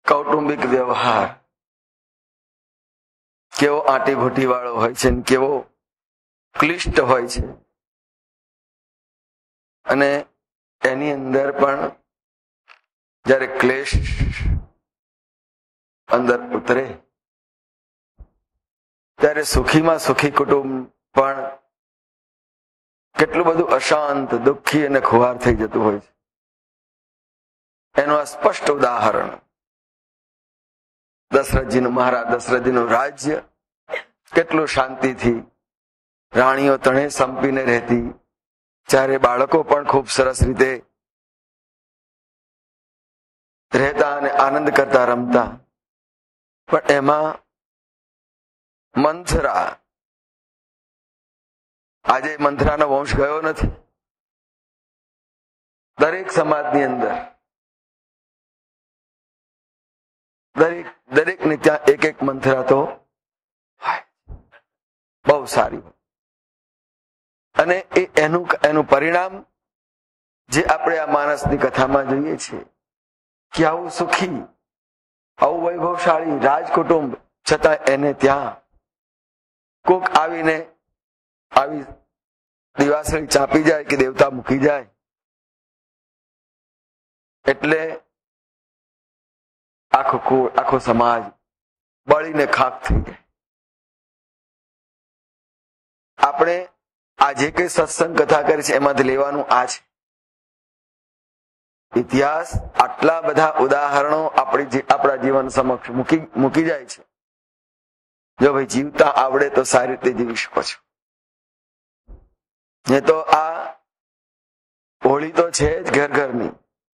કૌટુંબિક વ્યવહાર કેવો આંટીઘૂંટી વાળો હોય છે, કેવો ક્લિષ્ટ હોય છે, અને એની અંદર પણ જ્યારે ક્લેશ અંદર ઉતરે ત્યારે સુખીમાં સુખી કુટુંબ પણ કેટલું બધું અશાંત, દુઃખી અને ખુવાર થઈ જતું હોય છે. એનું આ સ્પષ્ટ ઉદાહરણ દશરથજીનું, મહારાજ દશરથજીનું રાજ્ય કેટલું શાંતિથી, રાણીઓ તણે સંપીને રહેતી, ચારે બાળકો પણ ખૂબ સરસ રીતે રહેતા અને આનંદ કરતા, રમતા. પણ એમાં મંથરા, આજે મંથરાનો વંશ ગયો નથી. દરેક સમાજની અંદર દરેકને ત્યાં એક એક મંથરા તો બહુ સારી. અને એનું પરિણામ જે આપણે આ માણસની કથામાં જોઈએ છીએ કે આવું સુખી, આવું વૈભવશાળી રાજકુટુંબ, છતાં એને ત્યાં કોક આવીને આવી દિવાસળી ચાપી જાય કે દેવતા મૂકી જાય એટલે આખો સમાજ બળીને ખાક થઈ જાય. આપણે આ જે કઈ સત્સંગ કથા કરી છે એમાંથી લેવાનું આ છે. ઇતિહાસ આટલા બધા ઉદાહરણો આપણા જીવન સમક્ષ મૂકી જાય છે. જો ભાઈ જીવતા આવડે તો સારી રીતે જીવી શકો છો. એ તો આ હોળી તો છે જ ઘર ઘરની,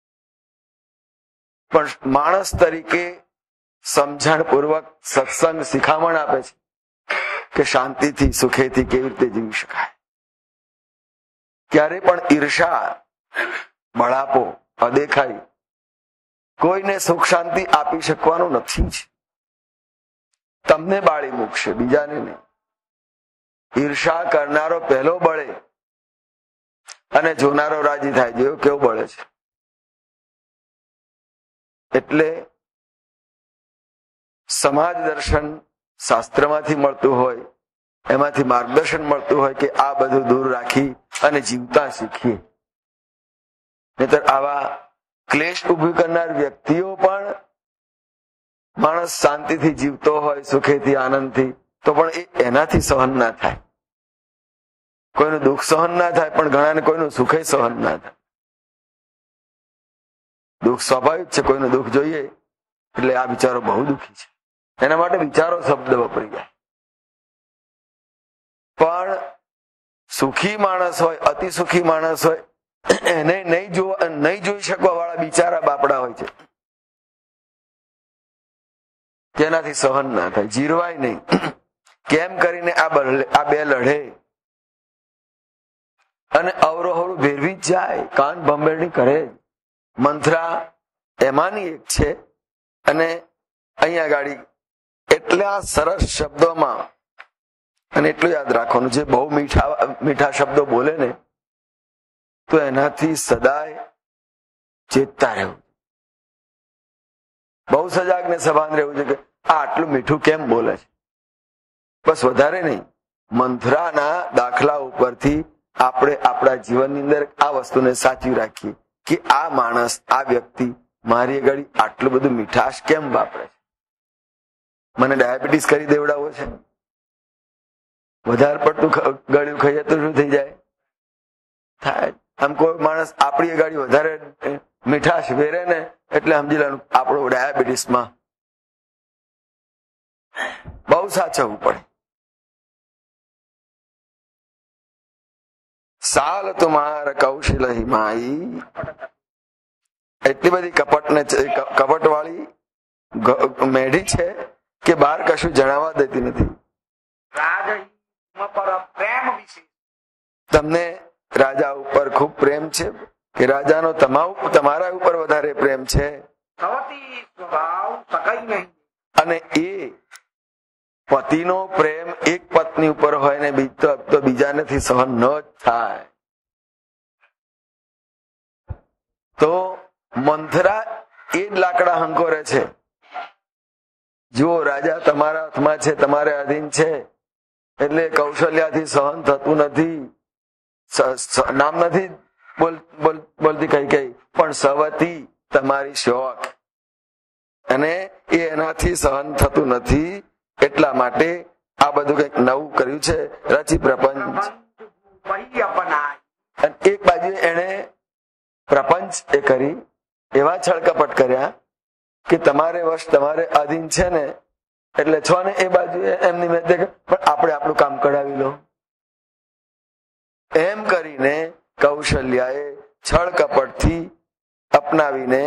પણ માણસ તરીકે સમજણપૂર્વક સત્સંગ શિખામણ આપે છે કે શાંતિથી, સુખેથી કેવી રીતે જીવી શકાય. ક્યારે પણ ઈર્ષા, બળાપો, અદેખાઈ કોઈને સુખ શાંતિ આપી શકવાનું નથી જ. તમને બાળી મૂકશે, બીજાને નહીં. ઈર્ષા કરનારો પહેલો બળે અને જોનારો રાજી થાય. જેવો કેવો બળે છે. એટલે સમાજ દર્શન શાસ્ત્રમાંથી મળતું હોય, એમાંથી માર્ગદર્શન મળતું હોય કે આ બધું દૂર રાખી અને જીવતા શીખીએ. નહીતર આવા ક્લેશ ઉભું કરનાર વ્યક્તિઓ પણ, માણસ શાંતિથી જીવતો હોય, સુખેથી, આનંદથી, તો પણ એનાથી સહન ના થાય. કોઈનું દુઃખ સહન ના થાય, પણ ઘણાને કોઈનું સુખે સહન ના થાય. દુઃખ સ્વાભાવિક છે, કોઈનું દુઃખ જોઈએ એટલે આ વિચારો બહુ દુઃખી છે, એના માટે વિચારો શબ્દ વપરી જાય. પણ સુખી માણસ હોય, અતિ સુખી માણસ હોય, એને નહીં જોઈ શકવા વાળા બિચારા બાપડા હોય છે, તેનાથી સહન ના થાય, જીરવાય નહીં. કેમ કરીને આ બે લડે અને અવરોહરું ભેરવી જ જાય, કાન ભંભેરણી કરે. મંથરા એમાંની એક છે. અને અહીંયા ગાડી એટલા સરસ શબ્દોમાં, અને એટલું યાદ રાખવાનું, જે બહુ મીઠા શબ્દો બોલે ને તો એનાથી સદાય ચેતતા રહેવું, બહુ સજાગ ને સભાન રહેવું છે કે આ આટલું મીઠું કેમ બોલે છે. બસ, વધારે નહીં. મંથરાના દાખલા ઉપરથી આપણે આપણા જીવનની અંદર આ વસ્તુને સાચવી રાખીએ કે આ માણસ, આ વ્યક્તિ મારી આગળ આટલું બધું મીઠાશ કેમ વાપરે છે. મને ડાયાબિટીસ કરી દેવડાવો છે, વધારે પડતું ગળ્યું ખાઈએ તો શું થઈ જાય? થાય. આમ કોઈ માણસ આપણી ગાડી વધારે મીઠાશ વેરે ને એટલે સમજી લેવાનું આપણો ડાયાબિટીસમાં. બહુ સાચવવું પડે. સાલ તુમાર કૌશલ હિમાઈ, એટલી બધી કપટ વાળી મેઢી છે કે બહાર કશું જણાવવા દેતી નથી. તમને રાજા ઉપર ખૂબ પ્રેમ છે કે રાજાનો તમારા ઉપર વધારે પ્રેમ છે, અને એ પતિનો પ્રેમ એક પત્ની ઉપર હોય ને તો બીજાનેથી સહન ન જ થાય. તો મંથરા એ જ લાકડા હંકોરે છે જુઓ રાજા તમારા હાથમાં છે, તમારે અધીન છે, એટલે કૌશલ્યાથી સહન થતું નથી. નામ નથી બોલતી કઈ પણ સવતી તમારી શોખ, અને એ એનાથી સહન થતું નથી. એટલા માટે આ બધું કઈક નવું કર્યું છે, રચી પ્રપંચ. અને એક બાજુ એને પ્રપંચ એ કરી, એવા છળકપટ કર્યા કે તમારે વશ તમારે આધીન છે ને, એટલે છો ને એ બાજુ એમની મેં પણ આપણે આપણું કામ કઢાવી લો. એમ કરીને કૌશલ્યાએ છળ કપટથી અપનાવીને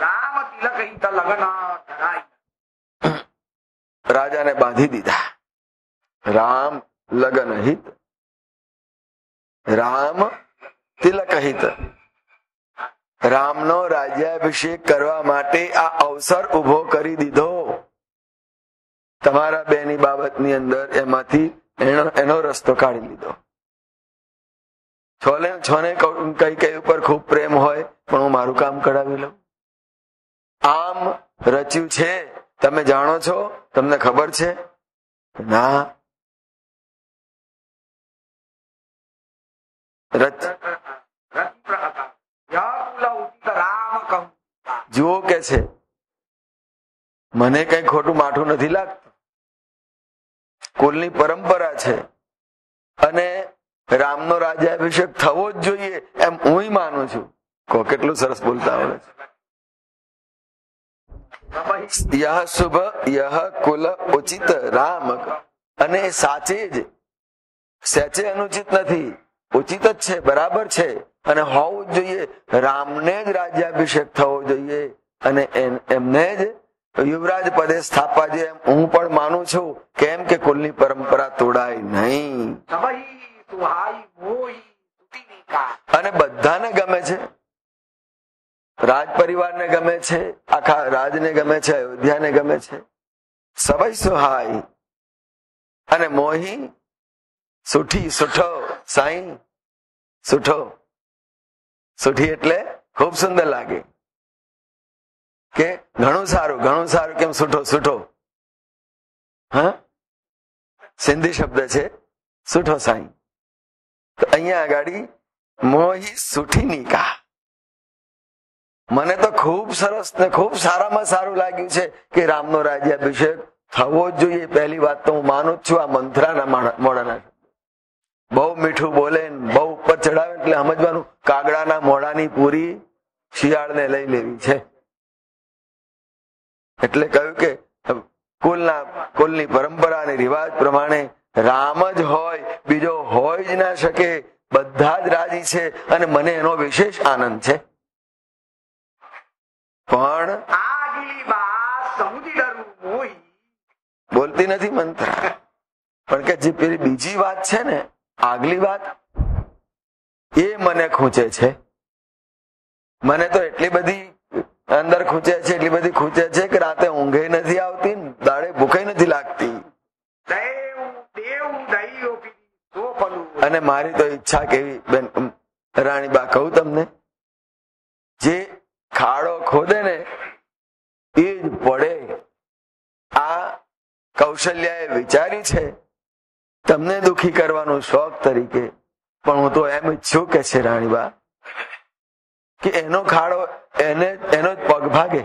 રાજાને બાંધી દીધા. રામ લગન હિત, રામ તિલક હિત. રામનો રાજ્યાભિષેક કરવા માટે આ અવસર ઉભો કરી દીધો. તમારા બેની બાબતની અંદર એમાંથી એનો રસ્તો કાઢી લીધો. છોને કઈ ઉપર ખૂબ પ્રેમ હોય, પણ હું મારું કામ કઢાવી લઉં. આમ રચ્યું છે, તમે જાણો છો, તમને ખબર છે? ના. જુઓ કે છે, મને કઈ ખોટું માઠું નથી લાગતું. કુલની પરંપરા છે અને રામનો રાજ્યાભિષેક થવો જ જોઈએ એમ હું માનું છું. કેટલું સરસ બોલતા આવડે છે. યહ શુભ યહ કુલ ઉચિત રામ. અને સાચે જ, સહેજે અનુચિત નથી, ઉચિત જ છે, બરાબર છે, અને હોવું જ જોઈએ. રામને જ રાજ્યાભિષેક થવો જોઈએ અને એમને જ યુવરાજ પદે સ્થાપવા જોઈએ એમ હું પણ માનું છું. કેમ કે કુલની પરંપરા તોડાય નહીં. અને બધાને ગમે છે, રાજ પરિવારને ગમે છે, આખા રાજને ગમે છે, અયોધ્યાને ગમે છે. સવૈ સુહાઈ અને મોહી. સુઠી, સુઠો સાઈ, સુઠો. સુઠી એટલે ખૂબ સુંદર લાગે, કે ઘણું સારું, ઘણું સારું. કેમ સુઠો? સુઠો હા, સિંધી શબ્દ છે સુઠો સાઈ. તો અહીંયા આગળ મોહી સુઠી નિકા. મને તો ખૂબ સરસ ને ખૂબ સારામાં સારું લાગ્યું છે કે રામનો રાજ્યાભિષેક થવો જ જોઈએ. પહેલી વાત તો હું માનું જ છું. આ મંથરાના મોઢાના બહુ મીઠું બોલે, બહુ ઉપર ચડાવે એટલે સમજવાનું કાગડાના મોઢાની પૂરી શિયાળને લઈ લેવી છે. એટલે કહ્યું કે કુલની પરંપરા અને રિવાજ પ્રમાણે રામ જ હોય, બીજો હોય જ ના શકે. બધા જ રાજી છે અને મને એનો વિશેષ આનંદ છે. પણ બોલતી નથી મંત્રા, પણ કે જે પેલી બીજી વાત છે ને, આગલી વાત, એ મને ખૂંચે છે. મને તો એટલી બધી અંદર ખૂંચે છે, એટલી બધી ખૂંચે છે કે રાતે ઊંઘે નથી આવતી, દાડે ભૂખે નથી લાગતી. અને મારી તો ઈચ્છા કેવી બેન રાણીબા, કહું તમને, જે ખાડો ખોદે ને એ જ પડે. આ કૌશલ્યાએ વિચાર્યું છે તમને દુખી કરવાનું શોખ તરીકે, પણ હું તો એમ ઈચ્છું કે છે રાણીબા કે એનો ખાડો એનો જ પગ ભાગે.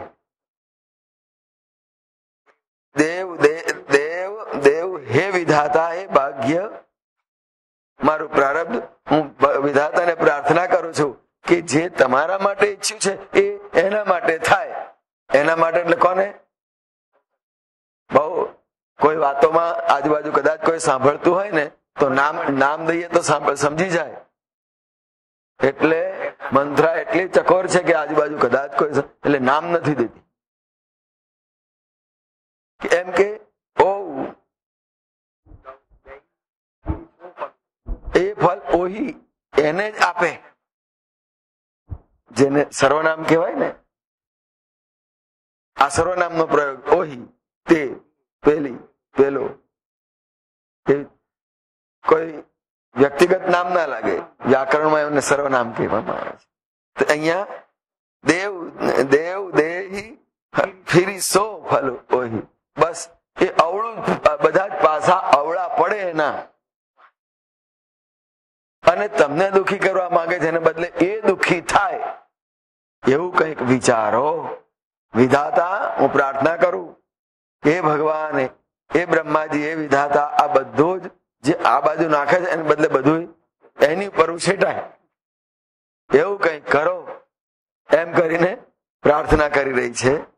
દેવ દેવ દેવ હે વિધાતા, હે ભાગ્ય, મારું પ્રારબ્ધ, હું વિધાતાને પ્રાર્થના કરું છું કે જે તમારા માટે ઈચ્છ્યું છે એ એના માટે થાય. એના માટે એટલે કોને? બહુ કોઈ વાતોમાં આજુબાજુ કદાચ કોઈ સાંભળતું હોય ને તો નામ દઈએ તો સમજી જાય. એટલે મંત્રા એટલી ચકોર છે કે આજુબાજુ કદાચ કોઈ એટલે નામ નથી દેતી. એમ કે ઓ એ ફળ ઓહી એને જ આપે, જેને સર્વનામ કહેવાય ને. આ સર્વનામનો પ્રયોગ ઓહી, તે, પેલી, પેલો, કોઈ વ્યક્તિગત નામ ના લાગે. વ્યાકરણમાં એમને સર્વનામ કહેવામાં આવે છે. તો અહીંયા દેવ દેવ દેહી ફિરી સો ફલ ઓહી. બસ એ અવળું, બધા જ પાસા અવળા પડે એના, અને તમને દુઃખી કરવા માંગે છે, એને બદલે એ દુઃખી થાય એવું કંઈક વિચારો. વિધાતા, હું પ્રાર્થના કરું, એ ભગવાન, એ બ્રહ્માજી, એ વિધાતા, આ બધું જ જે આ બાજુ નાખે છે એને બદલે બધું એની ઉપર ઉછેટાય એવું કંઈક કરો, એમ કરીને પ્રાર્થના કરી રહી છે.